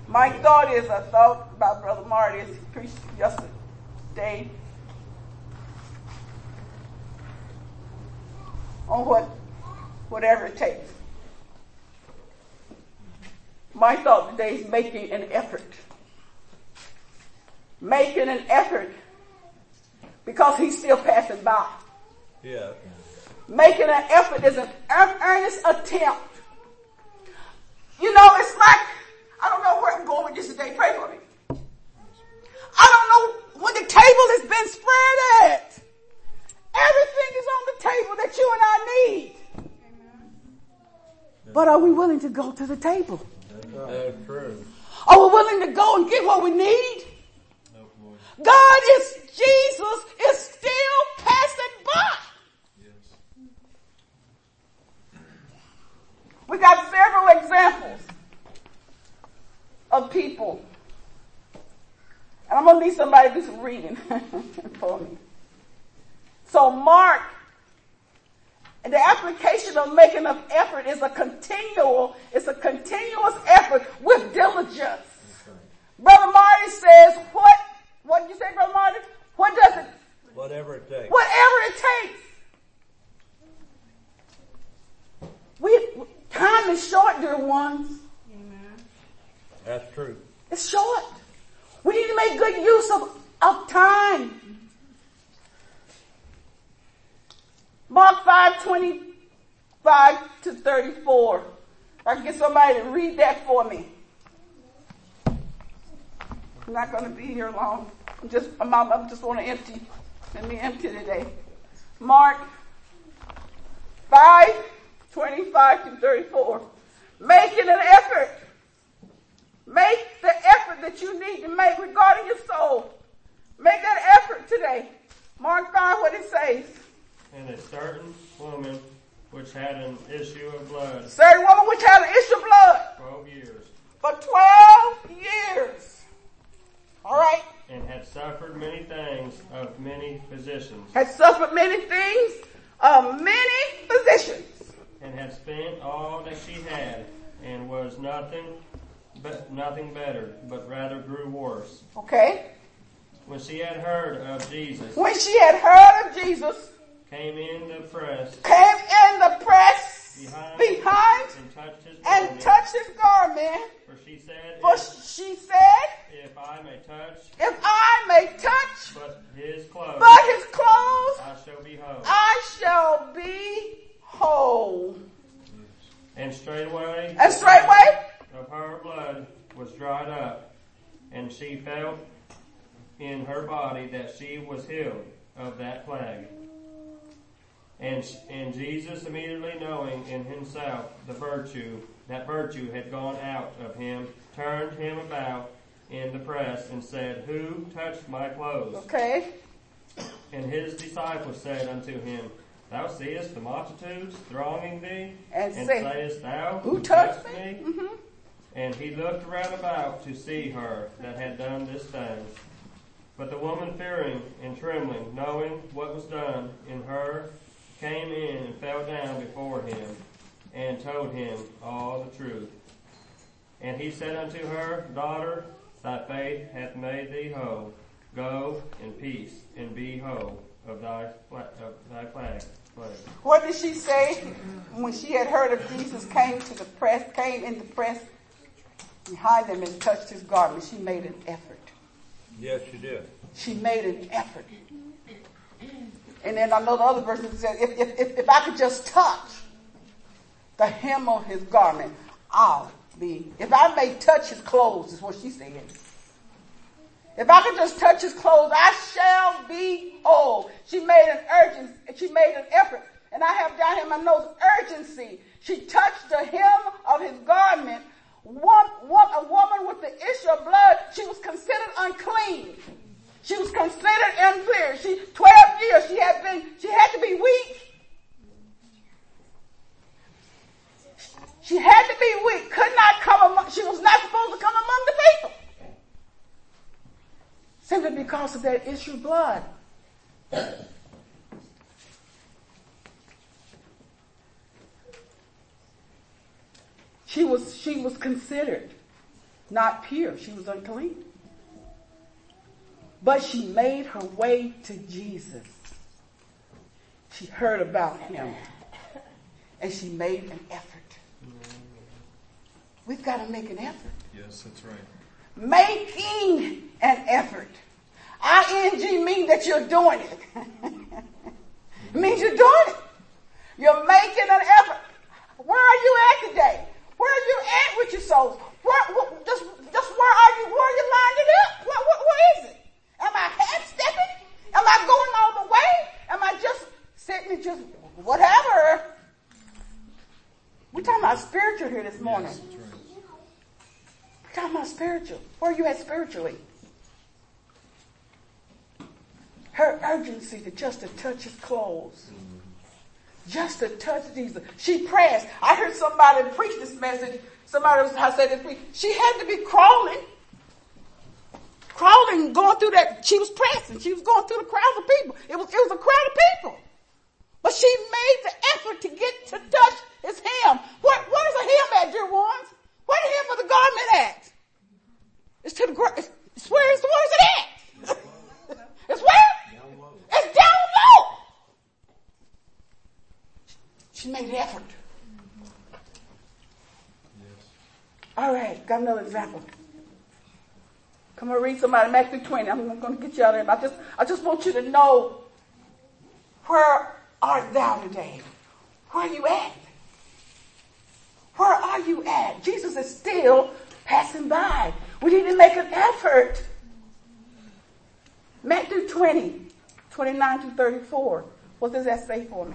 My thought is, I thought about Brother Marty as he preached yesterday on whatever it takes. My thought today is making an effort. Making an effort because he's still passing by. Yeah. Making an effort is an earnest attempt. You know, it's like, I don't know where I'm going with this today. Pray for me. I don't know what the table has been spread at. Everything is on the table that you and I need. But are we willing to go to the table? That's true. Are we willing to go and get what we need? God is, Jesus is still passing by. Yes. We got several examples of people. And I'm going to need somebody to do some reading for me. So Mark, the application of making an effort is a continuous effort with diligence. Okay. Brother Marty says, what did you say, Brother Marty? What does it? Whatever it takes. Whatever it takes. Time is short, dear ones. Amen. That's true. It's short. We need to make good use of time. Mark 5:25 to 34. If I can get somebody to read that for me. I'm not going to be here long. I just want to empty. Let me empty today. Mark 5:25 to 34. Making an effort. Make the effort that you need to make regarding your soul. Make that effort today. Mark 5, what it says. And a certain woman which had an issue of blood. Certain woman which had an issue of blood. 12 years. For 12 years. All right. And had suffered many things of many physicians. Had suffered many things of many physicians. And had spent all that she had, and was nothing better, but rather grew worse. Okay. When she had heard of Jesus. When she had heard of Jesus. Came in the press. Behind. And touched his garment. For she said. If I may touch. But his clothes. I shall be whole. whole. And straightway. Of her blood was dried up, and she felt in her body that she was healed of that plague. And Jesus, immediately knowing in himself that virtue had gone out of him, turned him about in the press and said, Who touched my clothes? Okay. And his disciples said unto him, Thou seest the multitudes thronging thee, and sayest thou, Who touched me? Mm-hmm. And he looked round about to see her that had done this thing. But the woman, fearing and trembling, knowing what was done in her, came in and fell down before him, and told him all the truth. And he said unto her, Daughter, thy faith hath made thee whole. Go in peace, and be whole of thy plague. What did she say when she had heard of Jesus? Came in the press behind him and touched his garment. She made an effort. Yes, she did. She made an effort. And then I know the other verse says, if I could just touch the hem of his garment, if I may touch his clothes, is what she said. If I could just touch his clothes, I shall be whole. She made an effort. And I have down here in my notes, urgency. She touched the hem of his garment. A woman with the issue of blood, she was considered unclean. She was considered unclear. 12 years she had to be weak. She had to be weak. She was not supposed to come among the people. Simply because of that issue of blood. She was considered. not pure. She was unclean. But she made her way to Jesus. She heard about him. And she made an effort. We've got to make an effort. Yes, that's right. Making an effort. ING means that you're doing it. It means you're doing it. You're making an effort. Where are you at today? Where are you at with your souls? Just where are you? Where are you lined it up? Where is it? Am I half stepping? Am I going all the way? Am I just sitting and just whatever? We're talking about spiritual here this morning. Yes, that's right. We're talking about spiritual. Where are you at spiritually? Her urgency to just to touch his clothes. Just to touch Jesus. She pressed. I heard somebody preach this message. Somebody was said this. She had to be crawling, going through that. She was pressing. She was going through the crowds of people. It was a crowd of people. But she made the effort to get to touch his hem. What is a hem at, dear ones? Where the hem of the garment at? It's to the ground. Where is it at? It's where? It's down low. She made the effort. All right, got another example. Come on, read somebody, Matthew 20. I'm going to get you out of there. I just want you to know, where art thou today? Where are you at? Where are you at? Jesus is still passing by. We need to make an effort. Matthew 20, 29 to 34. What does that say for me?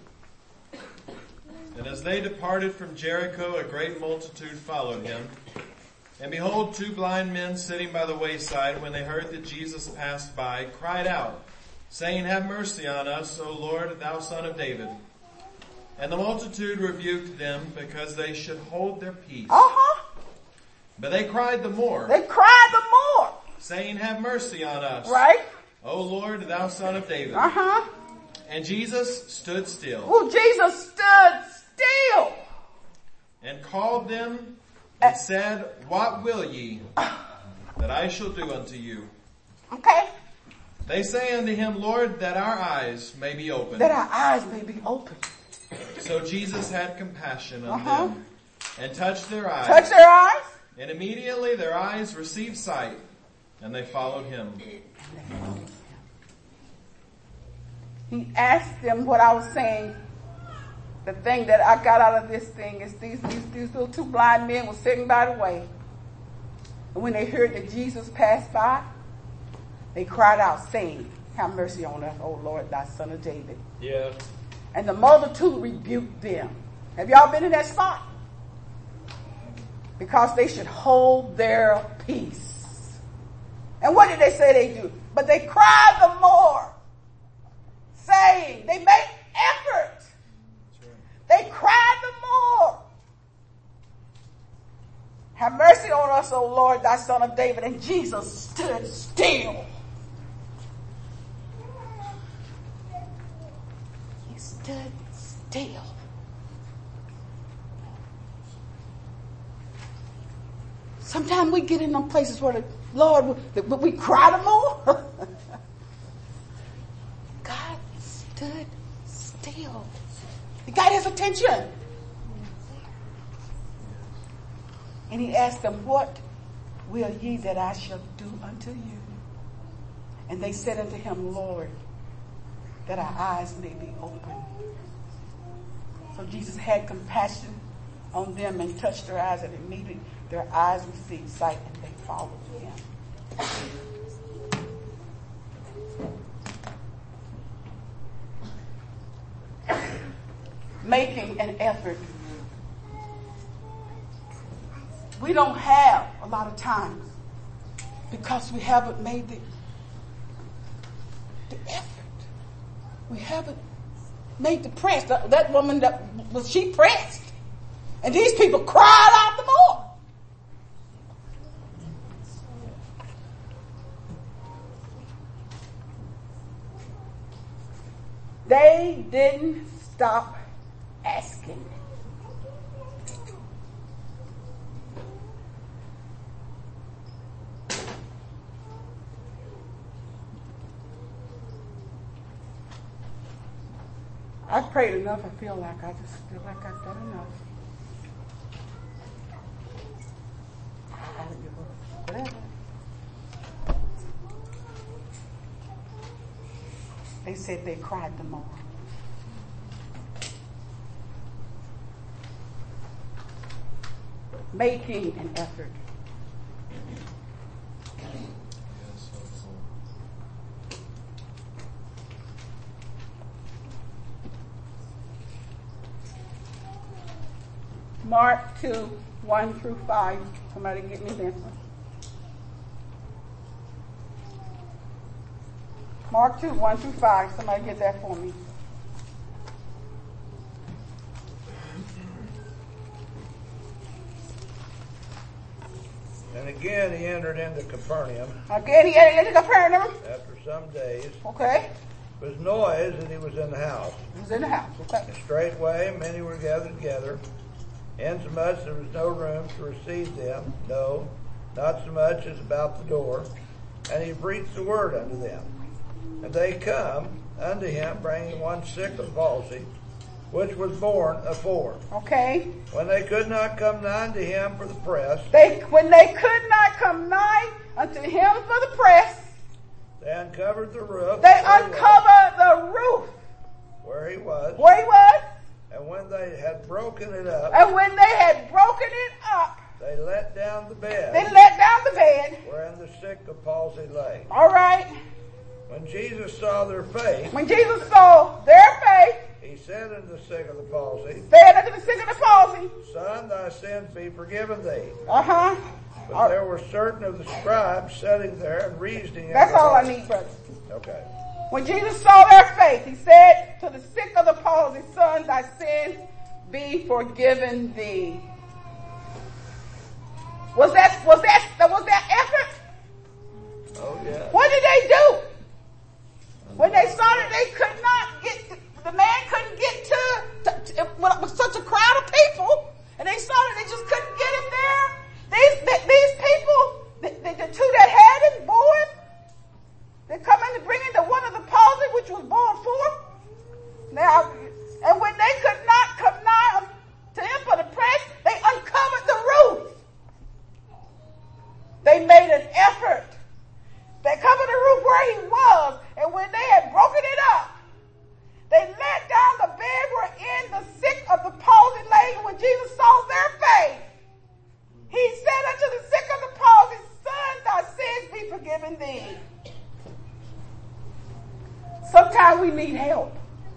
And as they departed from Jericho, a great multitude followed him. And behold, 2 blind men sitting by the wayside, when they heard that Jesus passed by, cried out, saying, Have mercy on us, O Lord, thou Son of David. And the multitude rebuked them, because they should hold their peace. But they cried the more. Saying, Have mercy on us. Right? O Lord, thou Son of David. And Jesus stood still. Oh, Jesus stood still. And called them and said, What will ye that I shall do unto you? Okay. They say unto him, Lord, that our eyes may be opened. That our eyes may be open. So Jesus had compassion on them and touched their eyes. Touch their eyes. And immediately their eyes received sight, and they followed him. He asked them what I was saying. The thing that I got out of this thing is these little 2 blind men were sitting by the way. And when they heard that Jesus passed by, they cried out saying, Have mercy on us, O Lord, thy Son of David. Yes. And the multitude rebuked them. Have y'all been in that spot? Because they should hold their peace. And what did they say they do? But they cried the more, saying, they made effort. They cried the more. Have mercy on us, O Lord, thy Son of David. And Jesus stood still. He stood still. Sometimes we get in them places where the Lord, but we cry the more. God stood still. He got his attention. And he asked them, What will ye that I shall do unto you? And they said unto him, Lord, that our eyes may be open. So Jesus had compassion on them and touched their eyes, and immediately their eyes received sight, and they followed him. Making an effort. We don't have a lot of times because we haven't made the effort. We haven't made the press. That woman, she pressed. And these people cried out the more. They didn't stop asking. I've prayed enough. I feel like I've done enough. Whatever. They said they cried the more. Making an effort. Mark 2, 1 through 5. Somebody get me this one. Mark 2, 1 through 5. Somebody get that for me. And again he entered into Capernaum. Again he entered into Capernaum. After some days, Okay. there was noise, and he was in the house. He was in the house. Okay. And straightway many were gathered together, insomuch there was no room to receive them, no, not so much as about the door. And he preached the word unto them. And they come unto him, bringing one sick of palsy, which was born afore. Okay. When they could not come nigh unto him for the press, When they could not come nigh unto him for the press, they uncovered the roof. they uncovered the roof where he was. where he was. And when they had broken it up, And when they had broken it up, they let down the bed they let down the bed. wherein the sick of palsy lay. All right. When Jesus saw their faith, When Jesus saw their faith, he said unto the sick of the palsy, said unto the sick of the palsy, Son, thy sins be forgiven thee. uh-huh. But there were certain of the scribes sitting there and reasoning. in That's their all I hearts. need, brother. Okay. When Jesus saw their faith, he said to the sick of the palsy, Son, thy sins be forgiven thee. Was that effort? Oh, yeah. What did they do? When they saw that they could not get, the man couldn't get to with such a crowd of people, and they saw that they just couldn't get him there. These people, the two that had him, bore him, they come in to bring in the one of the palsy, which was born for. Now, and when they could not come nigh to him for the press, they uncovered the roof. They made an effort. They covered the roof where he was, and when they had broken it up, they let down the bed wherein the sick of the palsy lay. And when Jesus saw their faith, he said unto the sick of the palsy, Son, thy sins be forgiven thee. Sometimes we need help.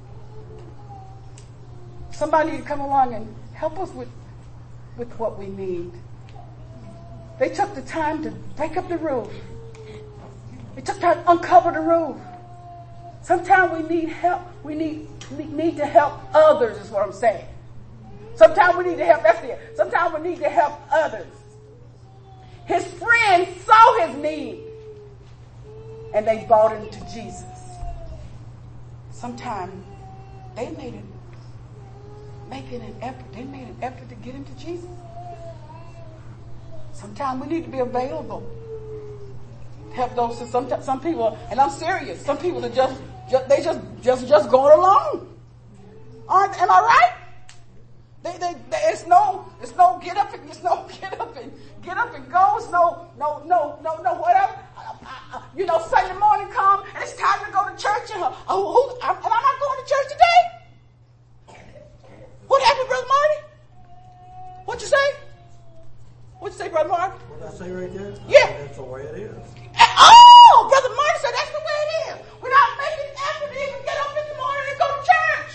Somebody to come along and help us with what we need. They took the time to break up the roof. They took time to uncover the roof. Sometimes we need help. We need to help others is what I'm saying. Sometimes we need to help. That's it. Sometimes we need to help others. His friends saw his need and they brought him to Jesus. Sometimes they made an effort. They made an effort to get him to Jesus. Sometimes we need to be available. Help those. Some people, and I'm serious. Some people are just going along. Am I right? It's no get up and go. It's no whatever. Sunday morning come and it's time to go to church and I'm not going to church today. What happened, Brother Marty? What'd you say? What'd you say, Brother Marty? What did I say right there? Yeah. That's the way it is. Oh, Brother Marty said that's the way it is. We're not making an effort to even get up in the morning and go to church.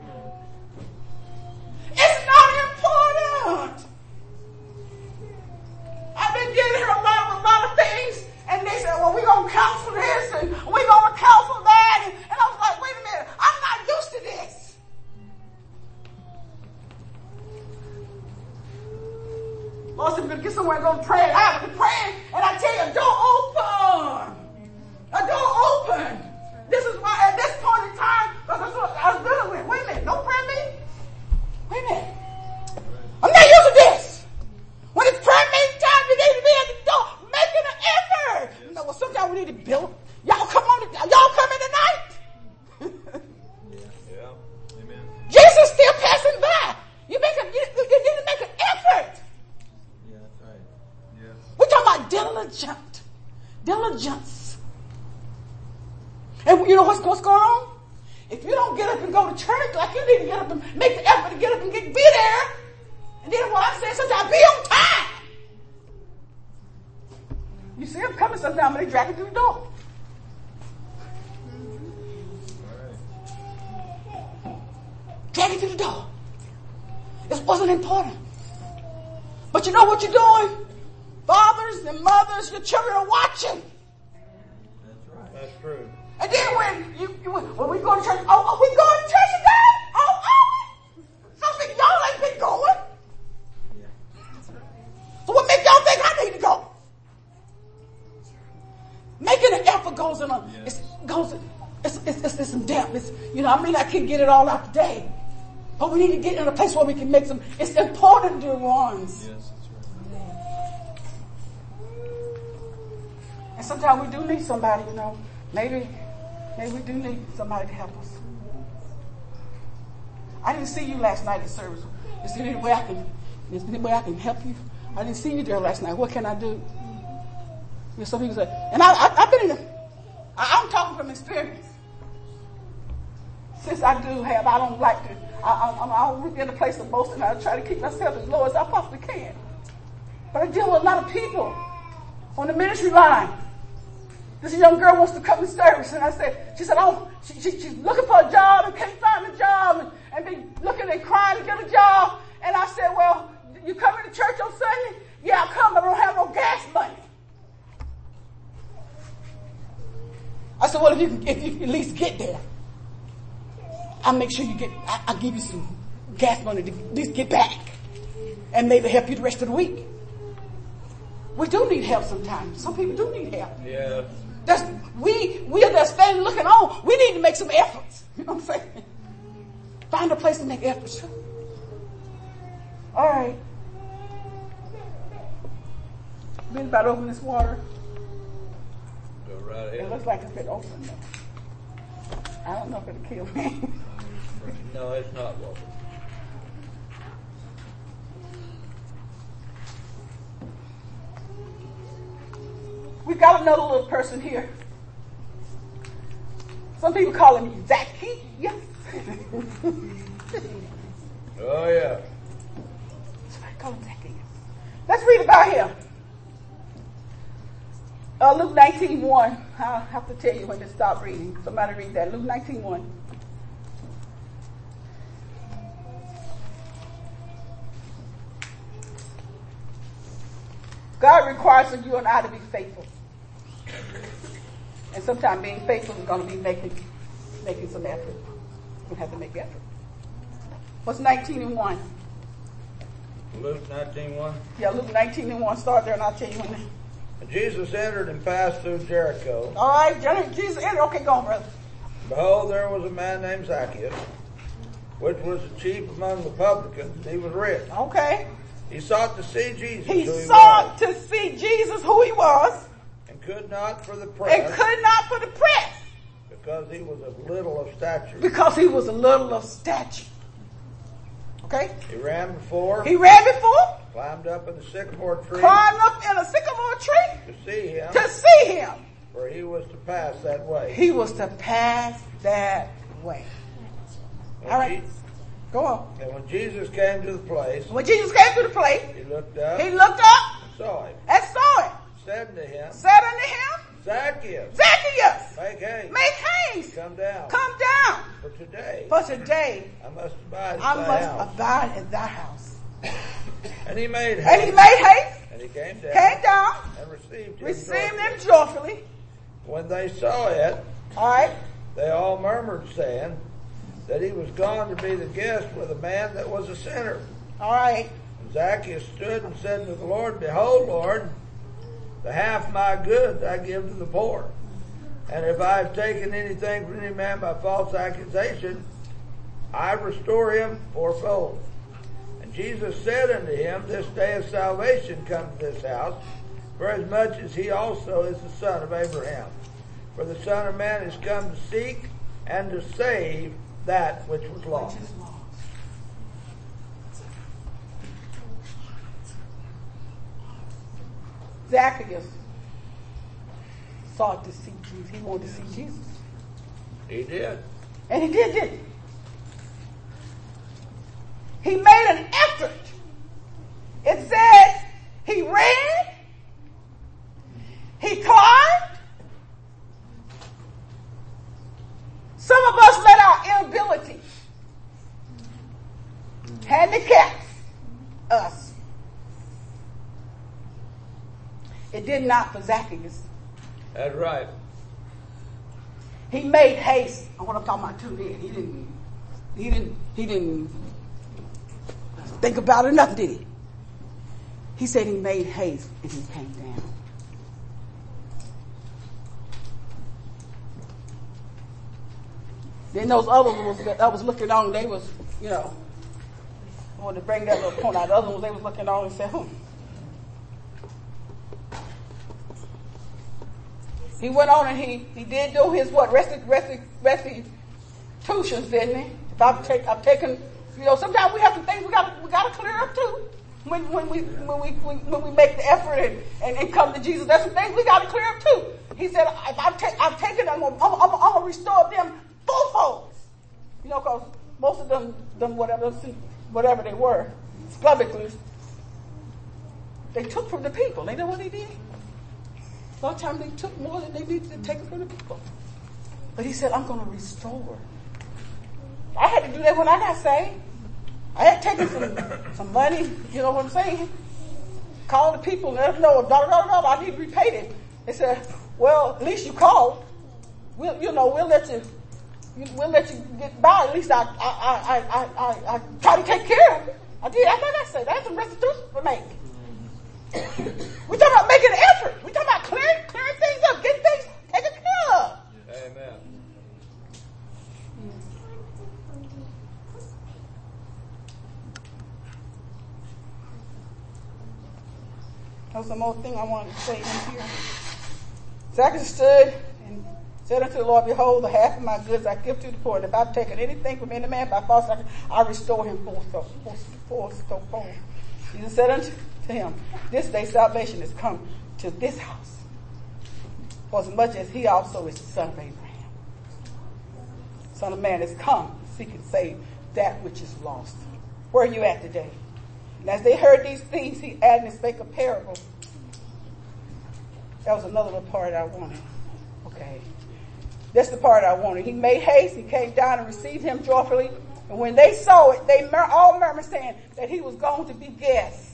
It's not important. I've been getting here a lot of things, and they said, well, we're going to counsel this, and we're going to counsel that, and I was like, wait a minute, I'm not used to this. Lord said, we're going to get somewhere and go to pray. I've been praying, and I tell you, a door open. A door open. This is why at this point in time, that's what I was dealing with. Wait a minute, don't pray me. Wait a minute. I'm not used to this. When it's prayer meeting time, you need to be at the door making an effort. Well, sometimes we need to build. Y'all come in tonight. Yeah. Diligence. And you know what's going on? If you don't get up and go to church, like you need to get up and make the effort to get up and be there. And then what I'm saying, sometimes be on time. You see them coming sometimes when they drag it through the door. Drag it through the door. It wasn't important. But you know what you're doing? Fathers and mothers, your children are watching. That's right. That's true. And then when we go to church, oh, we going to church today? Oh, something y'all ain't been going. So what make y'all think I need to go? Making an effort goes in on. Yes. It's in depth. It's, I can't get it all out today. But we need to get in a place where we can make some. It's important, dear ones. Yes, that's right. And sometimes we do need somebody, Maybe we do need somebody to help us. I didn't see you last night at service. Is there any way I can help you? I didn't see you there last night. What can I do? Some people say, and I've been in I'm talking from experience. Since I don't like to, I don't get in a place of boasting. I try to keep myself as low as I possibly can. But I deal with a lot of people on the ministry line. This young girl wants to come to service, and she said, she's looking for a job and can't find a job, and be looking and crying to get a job. And I said, well, you coming to church on Sunday? Yeah, I come, but I don't have no gas money. I said, well, if you at least get there, I'll make sure I'll give you some gas money to at least get back, and maybe help you the rest of the week. We do need help sometimes. Some people do need help. Yeah. We are there standing looking on. We need to make some efforts. You know what I'm saying? Find a place to make efforts. All right. Been about to open this water. Go right ahead. It looks like it's been opened though. I don't know if it'll kill me. No, it's not open. We got another little person here. Some people call him Zacchaeus. Oh, yeah. Somebody call him Zacchaeus. Let's read about him. Luke 19:1. I'll have to tell you when to stop reading. Somebody read that. Luke 19:1. God requires of you and I to be faithful. And sometimes being faithful is going to be making some effort. We have to make effort. What's 19:1? Luke 19:1. Yeah, Luke 19:1. Start there and I'll tell you when. And Jesus entered and passed through Jericho. All right, Jesus entered. Okay, go on, brother. Behold, there was a man named Zacchaeus, which was the chief among the publicans. He was rich. Okay. He sought to see Jesus. He sought to see Jesus, who he was. And could not for the press. Because he was of little of stature. Okay? He ran before. Climbed up in the sycamore tree. To see him. For he was to pass that way. All right. Go on. And when Jesus came to the place. He looked up. And saw him. Said unto him. Zacchaeus. Make haste. Come down. For today. I must abide in thy house. And he made haste. And he came down. And received him joyfully. When they saw it. All right. They all murmured, saying that he was gone to be the guest with a man that was a sinner. All right. And Zacchaeus stood and said to the Lord, Behold, Lord, the half of my goods I give to the poor. And if I have taken anything from any man by false accusation, I restore him fourfold. And Jesus said unto him, This day of salvation come to this house, for as much as he also is the son of Abraham. For the Son of Man is come to seek and to save that which was lost. Zacchaeus sought to see Jesus. He wanted to see Jesus. He did. And he did, didn't he? He made an effort. It says he ran, he climbed. Some of us let our inability handicap us. It did not for Zacchaeus. That's right. He made haste. I want to talk about too then. He didn't think about it, nothing, did he? He said he made haste and he came down. Then those other ones that I was looking on, they was, I wanted to bring that little point out. The other ones, they was looking on and said, He went on and he did do his restitutions, didn't he? If I've taken, sometimes we have some things we got to clear up too. When we make the effort and come to Jesus, there's some things we got to clear up too. He said, if I've taken them, I'm gonna restore them fourfold. Because most of them whatever they were, sclubbiclers, they took from the people. They know what they did. A lot of times they took more than they needed to take from the people. But he said, I'm going to restore. I had to do that when I got saved. I had taken some money, you know what I'm saying? Call the people and let them know, I need to repay them. They said, well, at least you called. We'll let you get by. At least I try to take care of it. I did. I thought I said, that's some restitution for me. We're talking about making an effort. We're talking about clearing things up, getting things taken care of. Amen. There's some more thing I wanted to say in here. Zacchaeus stood and said unto the Lord, behold, the half of my goods I give to the poor, and if I've taken anything from any man by false sacrifice, I restore him fourfold. Jesus said unto him, this day salvation is come to this house, for as much as he also is the son of Abraham. Son of Man is come to seek and save that which is lost. Where are you at today? And as they heard these things, he added and spake a parable. That was another little part I wanted. Okay. That's the part I wanted. He made haste. He came down and received him joyfully. And when they saw it, they all murmured, saying that he was going to be guest.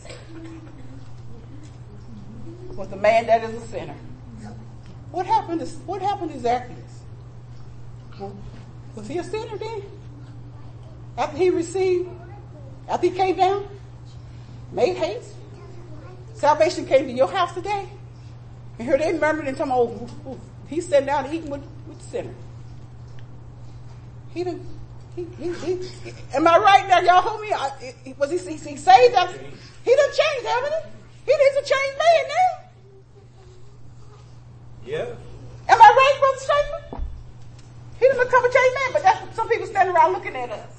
Was the man that is a sinner. What happened to Zacchaeus? Was he a sinner then? After he came down, made haste, salvation came to your house today. And here they murmured and told him, he's sitting down eating with the sinner. Am I right now? Y'all hold me. Was he saved? He done changed, haven't he? He's a changed man now. Yeah. Am I right, Brother Strickland? He done become a changed man, but that's some people standing around looking at us.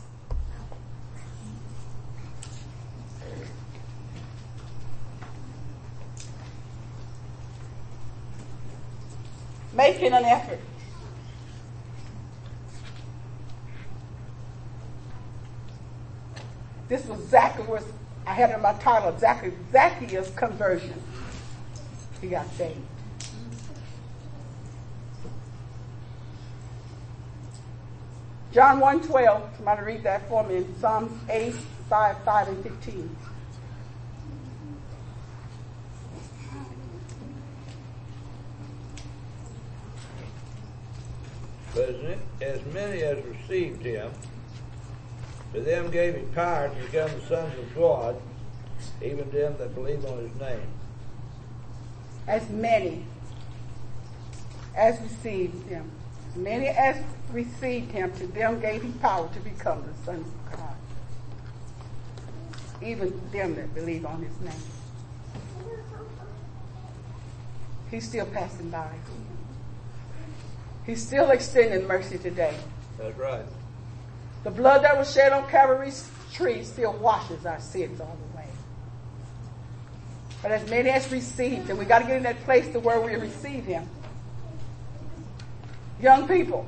Making an effort. This was Zacchaeus. I had it in my title, Zacchaeus' conversion. He got saved. John 1:12. Somebody read that for me in Psalms 8, 5 and 15. But as many as received him, to them gave he power to become the sons of God, even them that believe on his name. As many as received him. As many as received him, to them gave he power to become the sons of God. Even them that believe on his name. He's still passing by. He's still extending mercy today. That's right. The blood that was shed on Calvary's tree still washes our sins all the way. But as many as received, and we got to get in that place to where we receive him. Young people,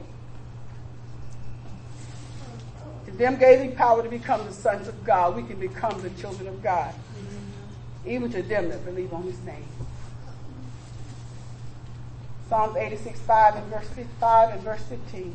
to them gave He power to become the sons of God. We can become the children of God. Even to them that believe on His name. Psalms 86:5 and verse 5 and verse 15.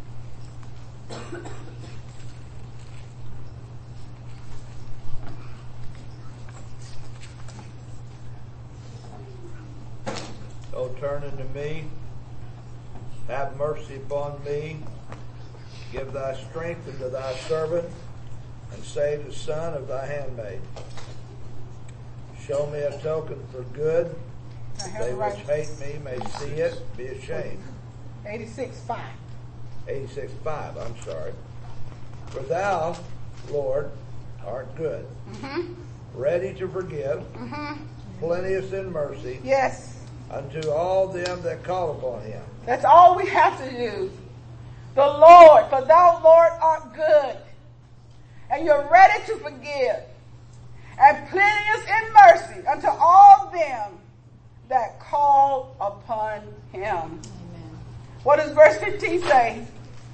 O turn unto me, have mercy upon me, give thy strength unto thy servant, and save the son of thy handmaid. Show me a token for good, they which hate me may see it, be ashamed. 86:5. 86:5, I'm sorry. For thou, Lord, art good, ready to forgive, plenteous in mercy, Yes. unto all them that call upon Him. That's all we have to do. The Lord, for thou, Lord, art good. And you're ready to forgive. And plenteous in mercy unto all them that call upon Him. Amen. What does verse 15 say?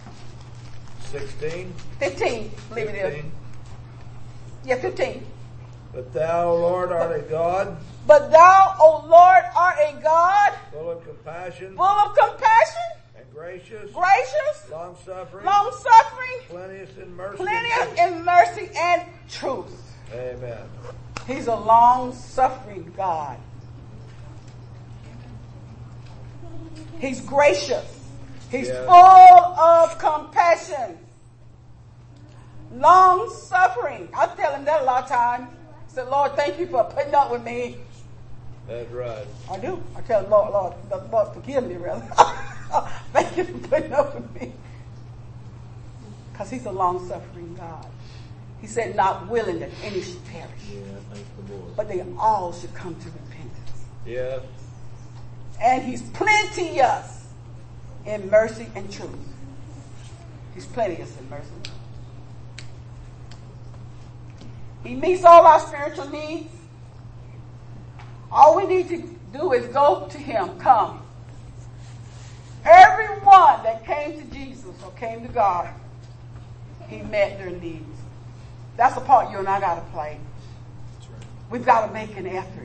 16. 15. Leave it there. 15. Yeah, 15. But thou, Lord, art a God, But thou, O Lord, art a God full of compassion full of compassion, and gracious, gracious, long-suffering, long-suffering, plenteous in mercy. plenteous in mercy and truth. Amen. He's a long-suffering God. He's gracious. He's full of compassion. Long-suffering. I tell him that a lot of times. I said, Lord, thank you for putting up with me. That's right. I do. I tell the Lord, forgive me, really. Thank you for putting up with me. Because He's a long-suffering God. He said, not willing that any should perish. Yeah, thank the Lord. But they all should come to repentance. Yes. And He's plenteous in mercy and truth. He's plenteous in mercy. He meets all our spiritual needs. All we need to do is go to Him. Come. Everyone that came to Jesus or came to God, He met their needs. That's the part you and I got to play. We've got to make an effort.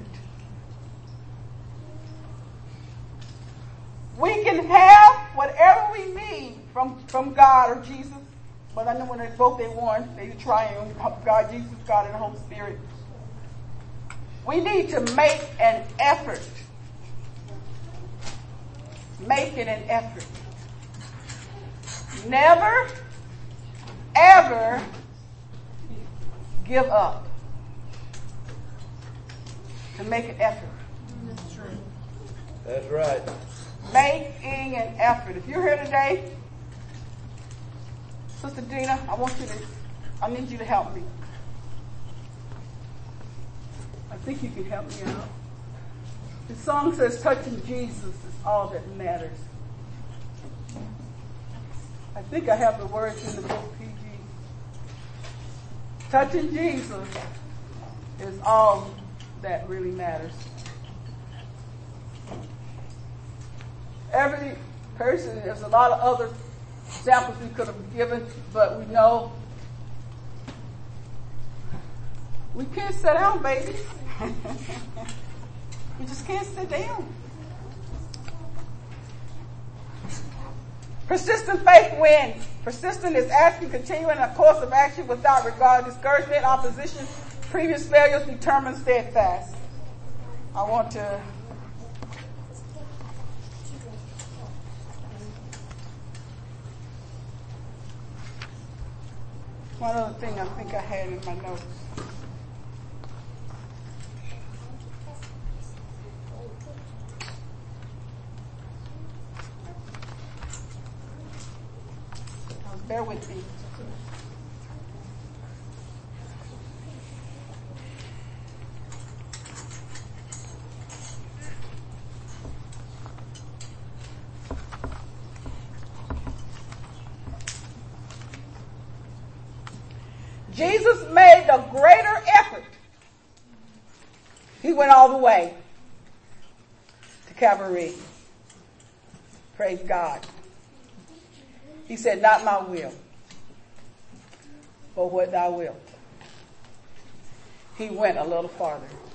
We can have whatever we need from God or Jesus. But I know when they both they one, they triune, God, Jesus, God, and the Holy Spirit. We need to make an effort. Making an effort. Never, ever give up. To make an effort. That's true. That's right. Making an effort. If you're here today, Sister Dina, I need you to help me. I think you can help me out. The song says, touching Jesus is all that matters. I think I have the words in the book, PG. Touching Jesus is all that really matters. Every person, there's a lot of other examples we could have given, but we know we can't sit down, baby. We just can't sit down. Persistent faith wins. Persistent is asking, continuing a course of action without regard, discouragement, opposition, previous failures, determined, steadfast. I want to one other thing I think I had in my notes. Bear with me. Jesus made a greater effort. He went all the way to Calvary. Praise God. He said, not my will, but what thy wilt. He went a little farther.